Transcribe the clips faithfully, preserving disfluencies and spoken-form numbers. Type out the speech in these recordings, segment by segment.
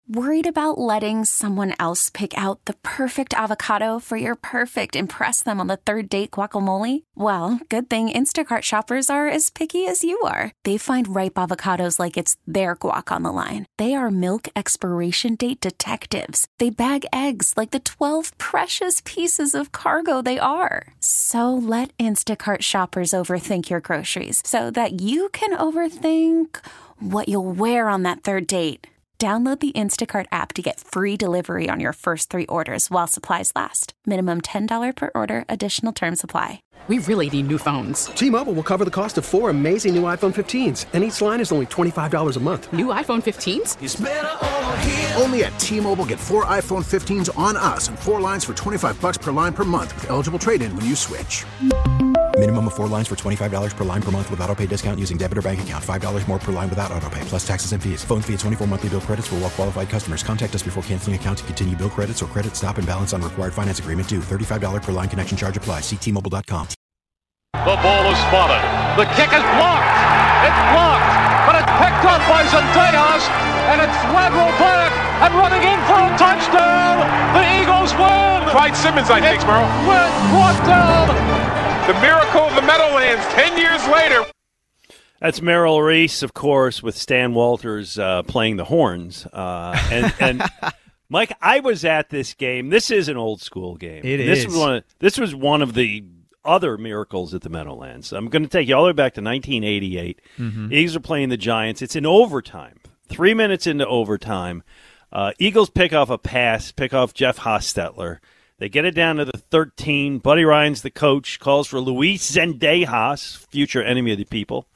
Worried about letting someone else pick out the perfect avocado for your perfect impress them on the third date guacamole? Well, good thing Instacart shoppers are as picky as you are. They find ripe avocados like it's their guac on the line. They are milk expiration date detectives. They bag eggs like the twelve precious pieces of cargo they are. So let Instacart shoppers overthink your groceries so that you can overthink what you'll wear on that third date. Download the Instacart app to get free delivery on your first three orders while supplies last. Minimum ten dollars per order. Additional terms apply. We really need new phones. T-Mobile will cover the cost of four amazing new iPhone fifteens, and each line is only twenty-five dollars a month. New iPhone fifteens? It's better over here. Only at T-Mobile, get four iPhone fifteens on us and four lines for twenty-five dollars per line per month with eligible trade-in when you switch. Minimum of four lines for twenty-five dollars per line per month with autopay discount using debit or bank account. five dollars more per line without autopay, plus taxes and fees. Phone fee at twenty-four monthly bill credits for well-qualified customers. Contact us before canceling account to continue bill credits or credit stop and balance on required finance agreement due. thirty-five dollars per line connection charge applies. See T Mobile dot com. The ball is spotted. The kick is blocked. It's blocked, but it's picked up by Zendejas, and it's lateral back and running in for a touchdown. The Eagles win. Clyde Simmons, I think, Merle. Went brought down. The miracle of the Meadowlands ten years later. That's Merrill Reese, of course, with Stan Walters uh, playing the horns. Uh, and, and Mike, I was at this game. This is an old school game. It this is. Was one of, this was one of the other miracles at the Meadowlands. I'm going to take you all the way back to nineteen eighty-eight. Mm-hmm. Eagles are playing the Giants. It's in overtime. Three minutes into overtime. Uh, Eagles pick off a pass, pick off Jeff Hostetler. They get it down to the thirteen. Buddy Ryan's the coach, calls for Luis Zendejas, future enemy of the people,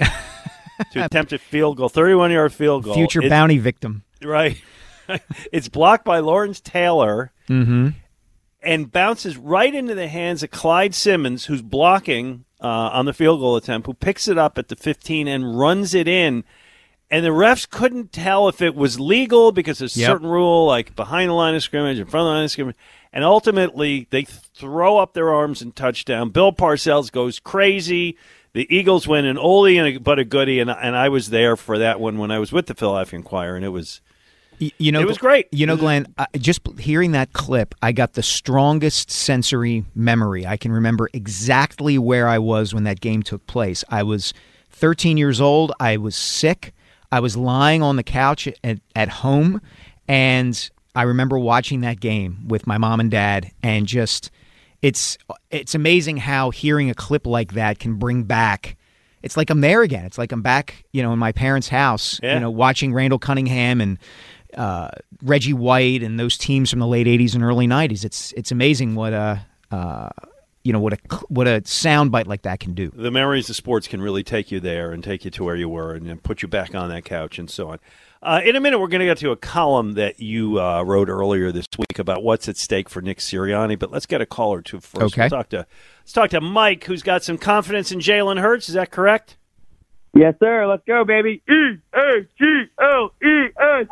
to attempt a field goal, thirty-one-yard field goal. Future it's, bounty victim. Right. It's blocked by Lawrence Taylor mm-hmm. and bounces right into the hands of Clyde Simmons, who's blocking uh, on the field goal attempt, who picks it up at the fifteen and runs it in. And the refs couldn't tell if it was legal because there's a yep. certain rule, like behind the line of scrimmage, in front of the line of scrimmage. And ultimately, they throw up their arms and touchdown. Bill Parcells goes crazy. The Eagles win, an oldie and a, but a goodie. And, and I was there for that one when I was with the Philadelphia Inquirer, and it was you know, it was great. You know, Glenn, uh, just hearing that clip, I got the strongest sensory memory. I can remember exactly where I was when that game took place. I was thirteen years old. I was sick. I was lying on the couch at, at home, and I remember watching that game with my mom and dad, and just it's it's amazing how hearing a clip like that can bring back. It's like I'm there again. It's like I'm back, you know, in my parents' house, yeah. you know, watching Randall Cunningham and uh, Reggie White and those teams from the late eighties and early nineties. It's it's amazing what a uh, you know what a what a soundbite like that can do. The memories of sports can really take you there and take you to where you were and, and put you back on that couch and so on. Uh, in a minute, we're going to get to a column that you uh, wrote earlier this week about what's at stake for Nick Sirianni. But let's get a call or two first. Okay. We'll talk to, let's talk to Mike, who's got some confidence in Jalen Hurts. Is that correct? Yes, sir. Let's go, baby. E A G L E S.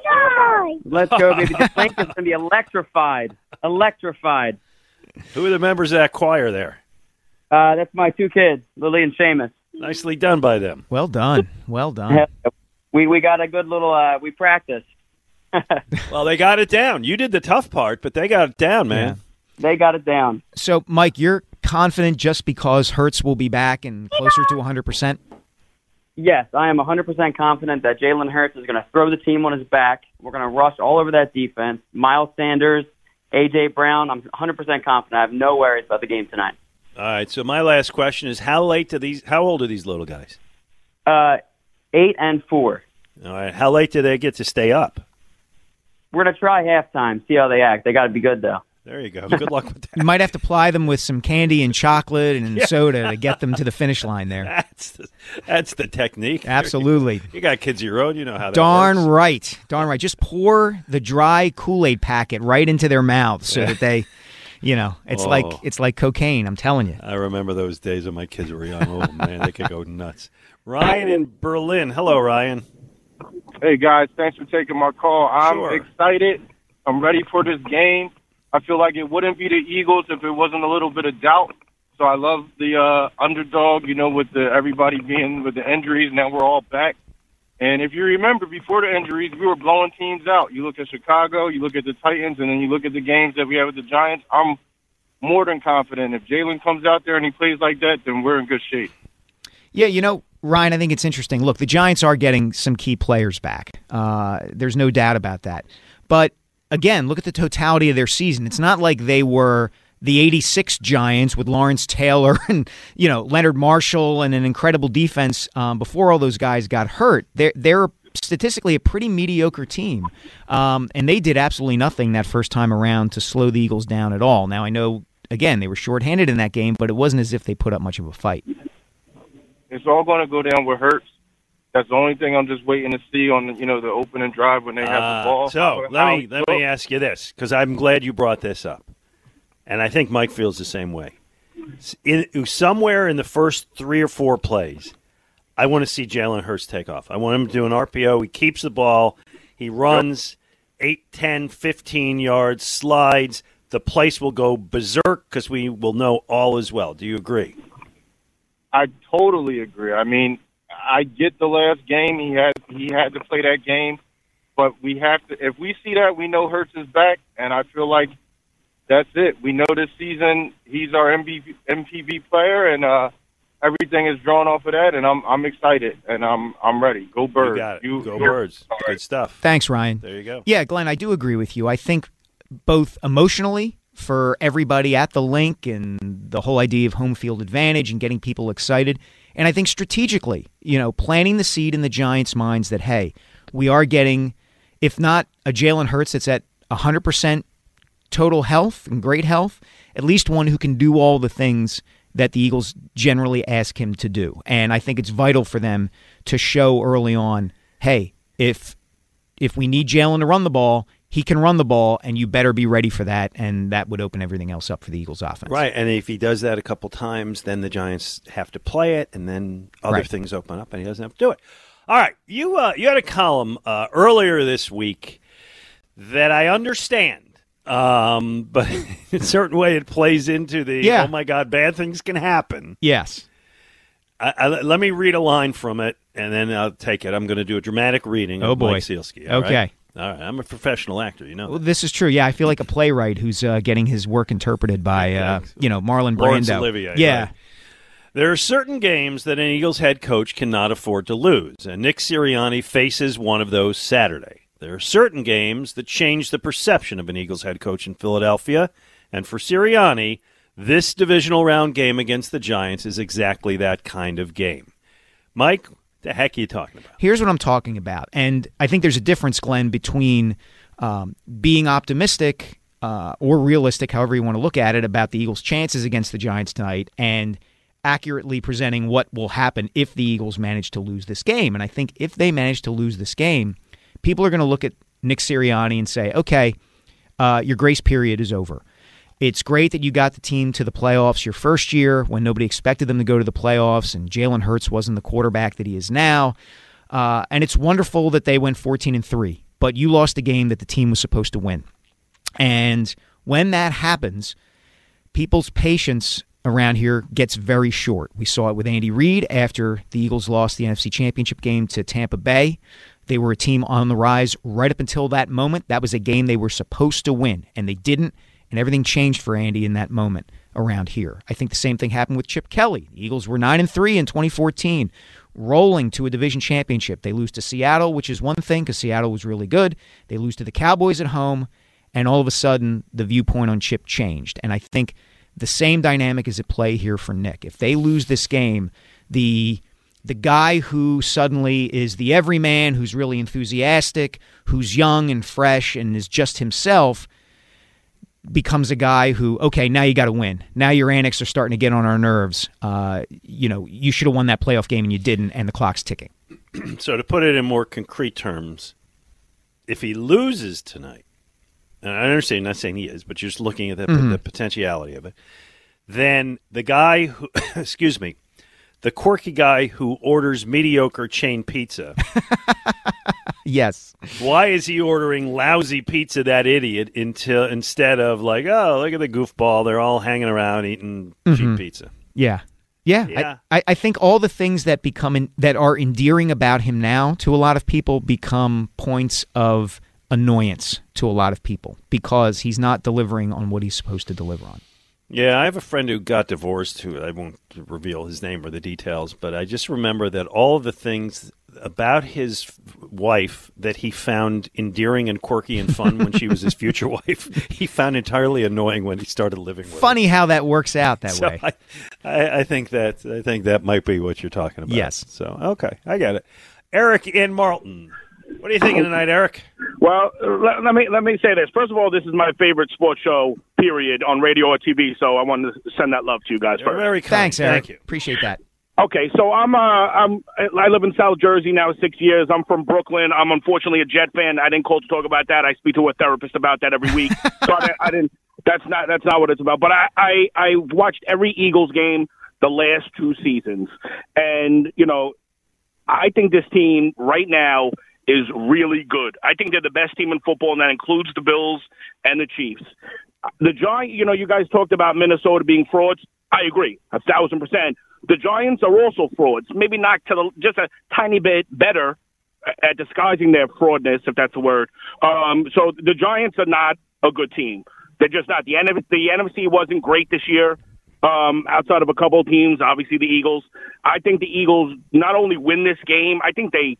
Let's go, baby. The Lincoln's going to be electrified. Electrified. Who are the members of that choir there? Uh, that's my two kids, Lily and Seamus. Nicely done by them. Well done. Well done. We we got a good little, uh, we practiced. Well, they got it down. You did the tough part, but they got it down, man. Yeah. They got it down. So, Mike, you're confident just because Hurts will be back and closer to one hundred percent? Yes, I am one hundred percent confident that Jalen Hurts is going to throw the team on his back. We're going to rush all over that defense. Miles Sanders, A J. Brown, I'm one hundred percent confident. I have no worries about the game tonight. All right, so my last question is, how late do these? How old are these little guys? Uh, eight and four. All right, how late do they get to stay up? We're going to try halftime, see how they act. They got to be good, though. There you go. Good luck with that. You might have to ply them with some candy and chocolate and Yeah. soda to get them to the finish line there. That's the, that's the technique. Absolutely. You got kids of your own. You know how that Darn works. right. Darn right. Just pour the dry Kool-Aid packet right into their mouths so Yeah. that they, you know, it's Oh. like it's like cocaine, I'm telling you. I remember those days when my kids were young. Oh, man, they could go nuts. Ryan in Berlin. Hello, Ryan. Hey, guys, thanks for taking my call. I'm Sure. excited. I'm ready for this game. I feel like it wouldn't be the Eagles if it wasn't a little bit of doubt. So I love the uh, underdog, you know, with the everybody being with the injuries. Now we're all back. And if you remember, before the injuries, we were blowing teams out. You look at Chicago, you look at the Titans, and then you look at the games that we have with the Giants. I'm more than confident. If Jalen comes out there and he plays like that, then we're in good shape. Yeah, you know, Ryan, I think it's interesting. Look, the Giants are getting some key players back. Uh, there's no doubt about that. But, again, look at the totality of their season. It's not like they were the eighty-six Giants with Lawrence Taylor and, you know, Leonard Marshall and an incredible defense um, before all those guys got hurt. They're, they're statistically a pretty mediocre team, um, and they did absolutely nothing that first time around to slow the Eagles down at all. Now, I know, again, they were shorthanded in that game, but it wasn't as if they put up much of a fight. It's all going to go down with Hurts. That's the only thing I'm just waiting to see on, you know, the opening drive when they have uh, the ball. So how, let how me let me ask you this, because I'm glad you brought this up, and I think Mike feels the same way. In, somewhere in the first three or four plays, I want to see Jalen Hurts take off. I want him to do an R P O. He keeps the ball. He runs eight, ten, fifteen yards, slides. The place will go berserk because we will know all is well. Do you agree? I totally agree. I mean, I get the last game. He had he had to play that game. But we have to, if we see that, we know Hurts is back, and I feel like that's it. We know this season he's our M V P, M V P player, and uh, everything is drawn off of that, and I'm I'm excited, and I'm I'm ready. Go Birds. You got it. You, Go Birds. Right. Good stuff. Thanks, Ryan. There you go. Yeah, Glenn, I do agree with you. I think both emotionally for everybody at the link and the whole idea of home field advantage and getting people excited, and I think strategically, you know, planting the seed in the Giants' minds that, hey, we are getting, if not a Jalen Hurts that's at one hundred percent total health and great health, at least one who can do all the things that the Eagles generally ask him to do. And I think it's vital for them to show early on, hey, if if we need Jalen to run the ball, he can run the ball, and you better be ready for that, and that would open everything else up for the Eagles' offense. Right, and if he does that a couple times, then the Giants have to play it, and then other right. things open up, and he doesn't have to do it. All right, you uh, you had a column uh, earlier this week that I understand, um, but in a certain way it plays into the, yeah. oh, my God, bad things can happen. Yes. I, I, let me read a line from it, and then I'll take it. I'm going to do a dramatic reading oh, of boy. Mike Sealski. All okay. Right? All right, I'm a professional actor, you know. Well, this is true. Yeah, I feel like a playwright who's uh, getting his work interpreted by, uh, you know, Marlon Brando. Laurence Olivier. Yeah. Right. There are certain games that an Eagles head coach cannot afford to lose, and Nick Sirianni faces one of those Saturday. There are certain games that change the perception of an Eagles head coach in Philadelphia, and for Sirianni, this divisional round game against the Giants is exactly that kind of game. Mike, the heck are you talking about? Here's what I'm talking about. And I think there's a difference, Glenn, between um, being optimistic uh, or realistic, however you want to look at it, about the Eagles' chances against the Giants tonight and accurately presenting what will happen if the Eagles manage to lose this game. And I think if they manage to lose this game, people are going to look at Nick Sirianni and say, okay, uh, your grace period is over. It's great that you got the team to the playoffs your first year when nobody expected them to go to the playoffs and Jalen Hurts wasn't the quarterback that he is now. Uh, and it's wonderful that they went fourteen and three, but you lost a game that the team was supposed to win. And when that happens, people's patience around here gets very short. We saw it with Andy Reid after the Eagles lost the N F C Championship game to Tampa Bay. They were a team on the rise right up until that moment. That was a game they were supposed to win, and they didn't. And everything changed for Andy in that moment around here. I think the same thing happened with Chip Kelly. The Eagles were nine and three in twenty fourteen, rolling to a division championship. They lose to Seattle, which is one thing because Seattle was really good. They lose to the Cowboys at home, and all of a sudden the viewpoint on Chip changed. And I think the same dynamic is at play here for Nick. If they lose this game, the the guy who suddenly is the everyman, who's really enthusiastic, who's young and fresh and is just himself, becomes a guy who, okay, now you got to win. Now your antics are starting to get on our nerves. Uh, you know, you should have won that playoff game and you didn't, and the clock's ticking. So to put it in more concrete terms, if he loses tonight, and I understand, you're not saying he is, but you're just looking at the, mm-hmm. the potentiality of it, then the guy who, excuse me, the quirky guy who orders mediocre chain pizza. Yes. Why is he ordering lousy pizza, that idiot, until instead of like, oh, look at the goofball, they're all hanging around eating mm-hmm. cheap pizza? Yeah. Yeah, Yeah. I, I think all the things that become in, that are endearing about him now to a lot of people become points of annoyance to a lot of people because he's not delivering on what he's supposed to deliver on. Yeah, I have a friend who got divorced, who I won't reveal his name or the details, but I just remember that all of the things about his wife that he found endearing and quirky and fun when she was his future wife, he found entirely annoying when he started living with her. Funny how that works out that so way. I, I, I think that I think that might be what you're talking about. Yes. So okay, I get it. Eric in Marlton, what are you thinking tonight, Eric? Well, let, let me let me say this. First of all, this is my favorite sports show, period, on radio or T V. So I wanted to send that love to you guys You're first. very kind. Thanks, Eric. Thank you. Appreciate that. Okay, so I'm uh I'm I live in South Jersey now six years. I'm from Brooklyn. I'm unfortunately a Jet fan. I didn't call to talk about that. I speak to a therapist about that every week. so I, I didn't. That's not that's not what it's about. But I I I watched every Eagles game the last two seasons, and you know, I think this team right now is really good. I think they're the best team in football, and that includes the Bills and the Chiefs. The Giants, you know, you guys talked about Minnesota being frauds. I agree, a thousand percent. The Giants are also frauds, maybe not to the, just a tiny bit better at disguising their fraudness, if that's the word. Um, so the Giants are not a good team. They're just not. The N F C, the N F C wasn't great this year, um, outside of a couple of teams, obviously the Eagles. I think the Eagles not only win this game, I think they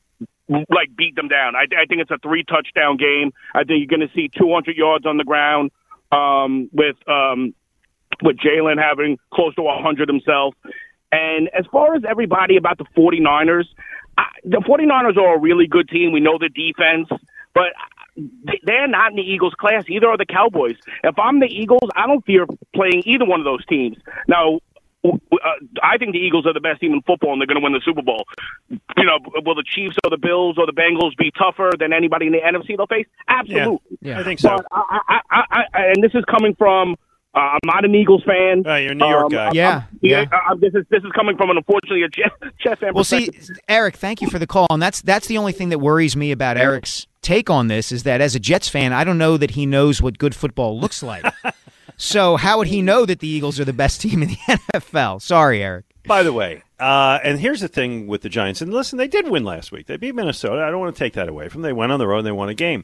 like beat them down. I, I think it's a three touchdown game. I think you're going to see two hundred yards on the ground um, with um, with Jalen having close to one hundred himself. And as far as everybody about the 49ers, I, the 49ers are a really good team. We know the defense, but they're not in the Eagles class. Either are the Cowboys. If I'm the Eagles, I don't fear playing either one of those teams. Now, Uh, I think the Eagles are the best team in football, and they're going to win the Super Bowl. You know, will the Chiefs or the Bills or the Bengals be tougher than anybody in the N F C they'll face? Absolutely. Yeah, yeah. I think so. But I, I, I, I, and this is coming from, uh, I'm not an Eagles fan. Uh, you're a New York um, guy. I'm, Yeah, I'm, yeah. I, this is this is coming from, an unfortunately, a Jet, Jet fan. Well, see, Eric, thank you for the call, and that's that's the only thing that worries me about Eric's take on this is that as a Jets fan, I don't know that he knows what good football looks like. So how would he know that the Eagles are the best team in the N F L? Sorry, Eric. By the way, uh, and here's the thing with the Giants. And listen, they did win last week. They beat Minnesota. I don't want to take that away from them. They went on the road and they won a game.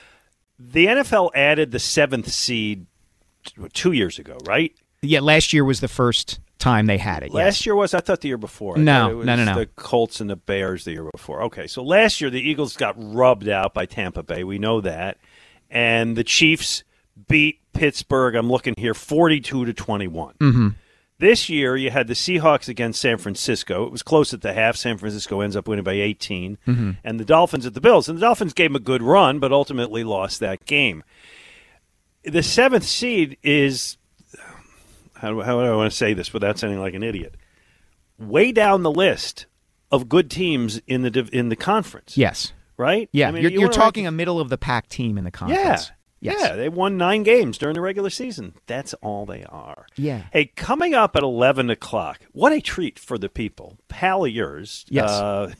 The N F L added the seventh seed two years ago, right? Yeah, last year was the first time they had it. Last yes. year was? I thought the year before. I No, it was no, no, no. The Colts and the Bears the year before. Okay, so last year the Eagles got rubbed out by Tampa Bay. We know that. And the Chiefs beat Pittsburgh, I'm looking here, forty-two to twenty-one. Mm-hmm. This year, you had the Seahawks against San Francisco. It was close at the half. San Francisco ends up winning by eighteen. Mm-hmm. And the Dolphins at the Bills. And the Dolphins gave them a good run, but ultimately lost that game. The seventh seed is, how do, how do I want to say this without sounding like an idiot, way down the list of good teams in the in the conference. Yes. Right? Yeah, I mean, you're, you you're wanna talking rank- a middle-of-the-pack team in the conference. Yeah. Yes. Yeah, they won nine games during the regular season. That's all they are. Yeah. Hey, coming up at eleven o'clock, what a treat for the people. Pal of yours. Yes. Uh,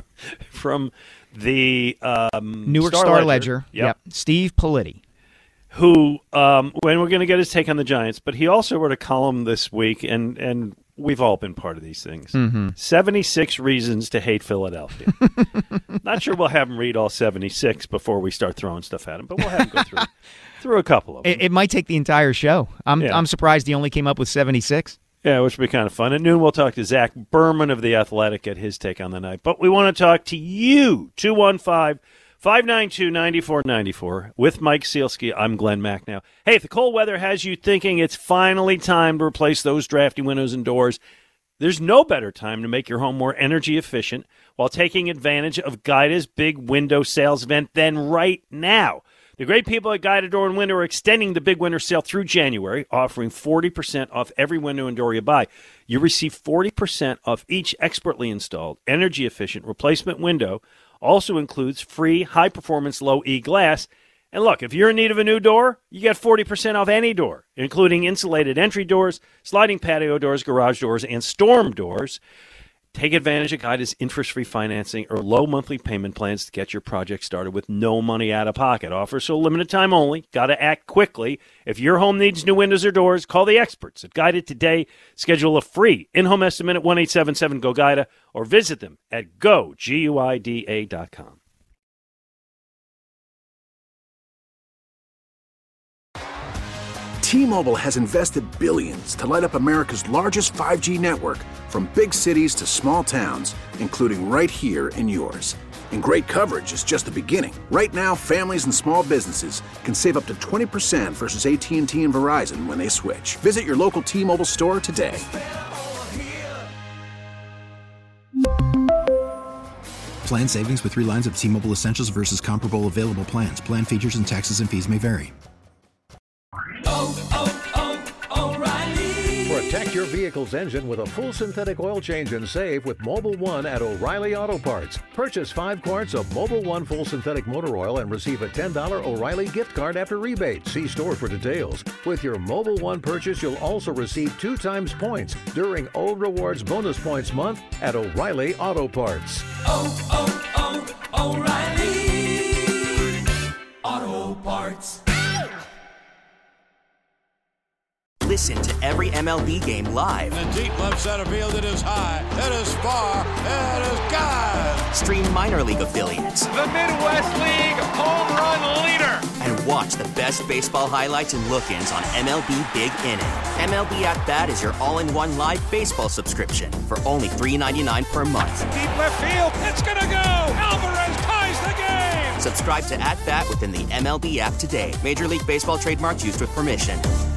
from the um, Newark Star, Star Ledger. Ledger. Yep. Yep. Steve Politti. Who, um, when we're going to get his take on the Giants, but he also wrote a column this week, and, and we've all been part of these things. Mm-hmm. seventy-six Reasons to Hate Philadelphia. Not sure we'll have him read all seventy-six before we start throwing stuff at him, but we'll have him go through, through a couple of them. It, it might take the entire show. I'm Yeah. I'm surprised he only came up with seventy-six. Yeah, which would be kind of fun. At noon, we'll talk to Zach Berman of The Athletic, get his take on the night. But we want to talk to you, two one five, five nine two, nine four nine four. With Mike Sealski, I'm Glenn Mack now. Hey, if the cold weather has you thinking it's finally time to replace those drafty windows and doors, there's no better time to make your home more energy efficient while taking advantage of Guida's big window sales event than right now. The great people at Guida Door and Window are extending the big winter sale through January, offering forty percent off every window and door you buy. You receive forty percent off each expertly installed, energy-efficient replacement window. Also includes free high-performance low-E glass. And look, if you're in need of a new door, you get forty percent off any door, including insulated entry doors, sliding patio doors, garage doors, and storm doors. Take advantage of Guida's interest-free financing or low monthly payment plans to get your project started with no money out of pocket. Offers so limited time only. Got to act quickly. If your home needs new windows or doors, call the experts at Guida today. Schedule a free in-home estimate at one eight seven seven Go Guida or visit them at go guida dot com. T-Mobile has invested billions to light up America's largest five G network, from big cities to small towns, including right here in yours. And great coverage is just the beginning. Right now, families and small businesses can save up to twenty percent versus A T and T and Verizon when they switch. Visit your local T-Mobile store today. Plan savings with three lines of T-Mobile Essentials versus comparable available plans. Plan features and taxes and fees may vary. Protect your vehicle's engine with a full synthetic oil change and save with Mobil one at O'Reilly Auto Parts. Purchase five quarts of Mobil one full synthetic motor oil and receive a ten dollars O'Reilly gift card after rebate. See store for details. With your Mobil one purchase, you'll also receive two times points during O Rewards Bonus Points Month at O'Reilly Auto Parts. Oh, oh, oh, O'Reilly Auto Parts. Listen to every M L B game live. In the deep left center field, it is high, it is far, it is gone. Stream minor league affiliates. The Midwest League home run leader. And watch the best baseball highlights and look-ins on M L B Big Inning. M L B At Bat is your all-in-one live baseball subscription for only three dollars and ninety-nine cents per month. Deep left field, it's gonna go. Alvarez ties the game. Subscribe to At Bat within the M L B app today. Major League Baseball trademarks used with permission.